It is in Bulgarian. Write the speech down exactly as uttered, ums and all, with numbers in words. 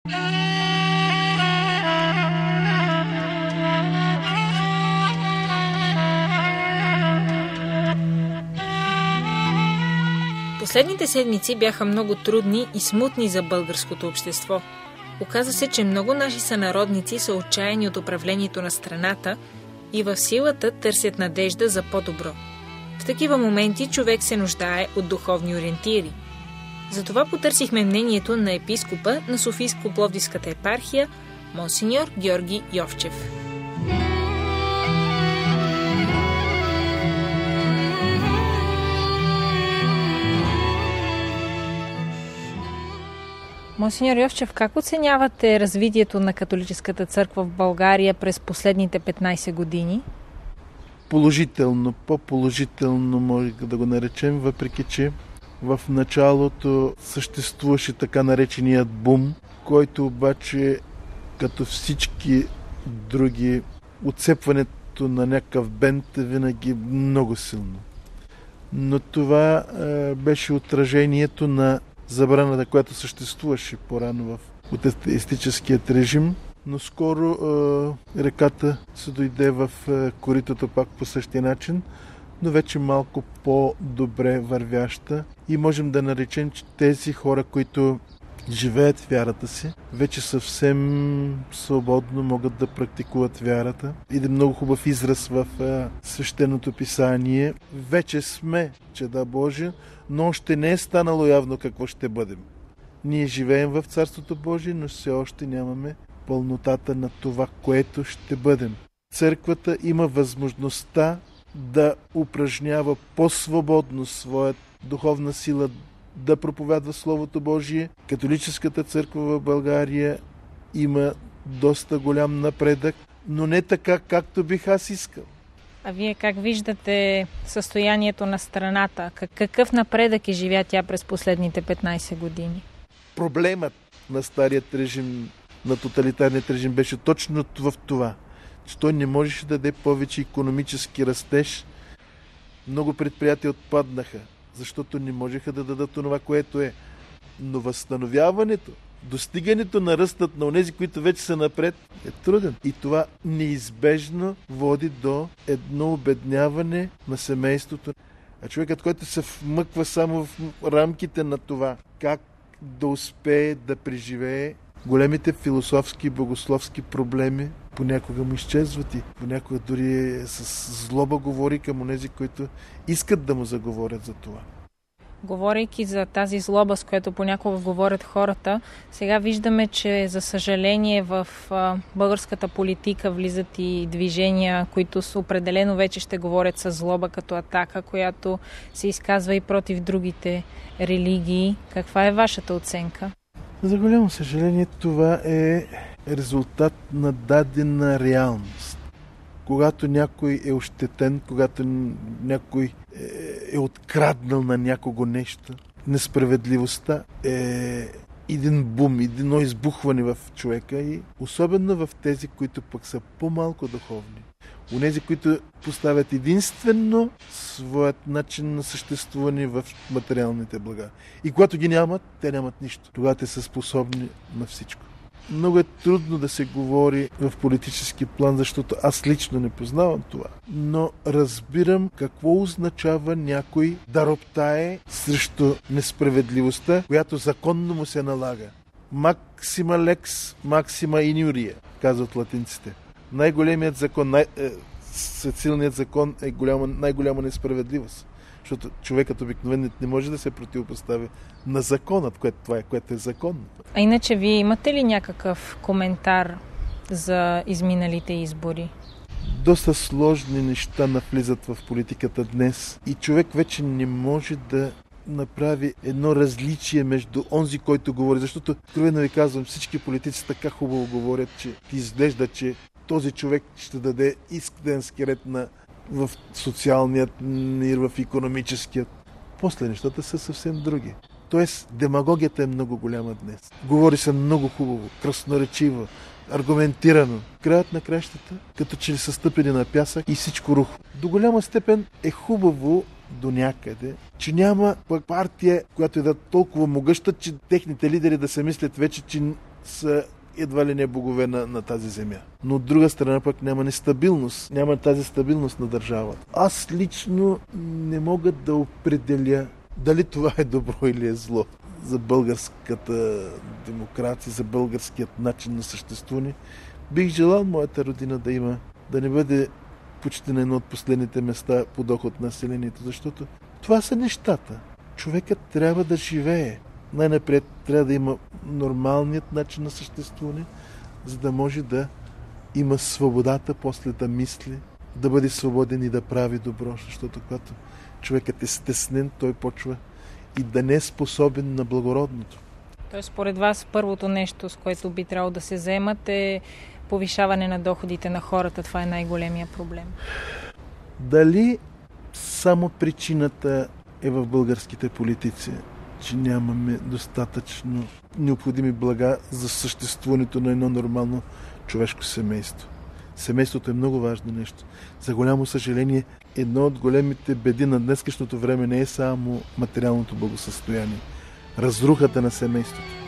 Последните седмици бяха много трудни и смутни за българското общество. Оказа се, че много наши сънародници са отчаяни от управлението на страната и в силата търсят надежда за по-добро. В такива моменти човек се нуждае от духовни ориентири. Затова потърсихме мнението на епископа на Софийско-Пловдивската епархия, монсеньор Георги Йовчев. Монсеньор Йовчев, как оценявате развитието на католическата църква в България през последните петнайсет години? Положително, по-положително може да го наречем, въпреки че в началото съществуваше така нареченият бум, който обаче, като всички други, отцепването на някакъв бент е винаги много силно. Но това е, беше отражението на забраната, която съществуваше по-рано в от атеистическият режим, но скоро е, реката се дойде в е, коритото пак по същия начин, но вече малко по-добре вървяща и можем да наречем, че тези хора, които живеят вярата си, вече съвсем свободно могат да практикуват вярата. Един много хубав израз в е, свещеното писание. Вече сме чеда Божия, но още не е станало явно какво ще бъдем. Ние живеем в Царството Божие, но все още нямаме пълнотата на това, което ще бъдем. Църквата има възможността да упражнява по-свободно своята духовна сила, да проповядва Словото Божие. Католическата църква в България има доста голям напредък, но не така, както бих аз искал. А вие как виждате състоянието на страната? Какъв напредък е живя тя през последните петнайсет години? Проблемът на старият режим, на тоталитарният режим беше точно в това, че той не можеше да даде повече икономически растеж. Много предприятия отпаднаха, защото не можеха да дадат това, което е. Но възстановяването, достигането на ръстът на онези, които вече са напред, е труден. И това неизбежно води до едно обедняване на семейството. А човекът, който се вмъква само в рамките на това, как да успее да преживее големите философски и богословски проблеми, понякога му изчезват и понякога дори с злоба говори към онези, които искат да му заговорят за това. Говорейки за тази злоба, с която понякога говорят хората, сега виждаме, че за съжаление в българската политика влизат и движения, които с определено вече ще говорят с злоба, като Атака, която се изказва и против другите религии. Каква е вашата оценка? За голямо съжаление това е резултат на дадена реалност. Когато някой е ощетен, когато някой е откраднал на някого нещо, несправедливостта е един бум, едно избухване в човека и особено в тези, които пък са по-малко духовни. Онези, които поставят единствено своят начин на съществуване в материалните блага. И когато ги нямат, те нямат нищо. Тогава те са способни на всичко. Много е трудно да се говори в политически план, защото аз лично не познавам това. Но разбирам какво означава някой да роптае срещу несправедливостта, която законно му се налага. Максима лекс, максима инюрия, казват латинците. Най-големият закон, най- е, силният закон е голяма, най-голяма несправедливост. Защото човекът обикновено не може да се противопостави на законът, което, това е, което е законно. А иначе вие имате ли някакъв коментар за изминалите избори? Доста сложни неща навлизат в политиката днес и човек вече не може да направи едно различие между онзи, който говори. Защото, откровено ви казвам, всички политици така хубаво говорят, че изглежда, че този човек ще даде истински ред на в социалният мир, в икономическият. После нещата са съвсем други. Тоест, демагогията е много голяма днес. Говори се много хубаво, красноречиво, аргументирано. Краят на кращата, като че ли са стъпени на пясък и всичко рухо. До голяма степен е хубаво до някъде, че няма пък партия, която е да толкова могъща, че техните лидери да се мислят вече, че са едва ли не богове на, на тази земя. Но от друга страна пък няма нестабилност. Няма тази стабилност на държавата. Аз лично не мога да определя дали това е добро или е зло за българската демокрация, за българският начин на съществуване. Бих желал моята родина да има, да не бъде почти на едно от последните места по доход на населението, защото това са нещата. Човекът трябва да живее. Най-напред трябва да има нормалният начин на съществуване, за да може да има свободата после да мисли, да бъде свободен и да прави добро, защото когато човекът е стеснен, той почва и да не е способен на благородното. Тоест, според вас, първото нещо, с което би трябвало да се заемат, е повишаване на доходите на хората. Това е най-големия проблем. Дали само причината е в българските политици, че нямаме достатъчно необходими блага за съществуването на едно нормално човешко семейство. Семейството е много важно нещо. За голямо съжаление, едно от големите беди на днескашното време не е само материалното благосъстояние, разрухата на семейството.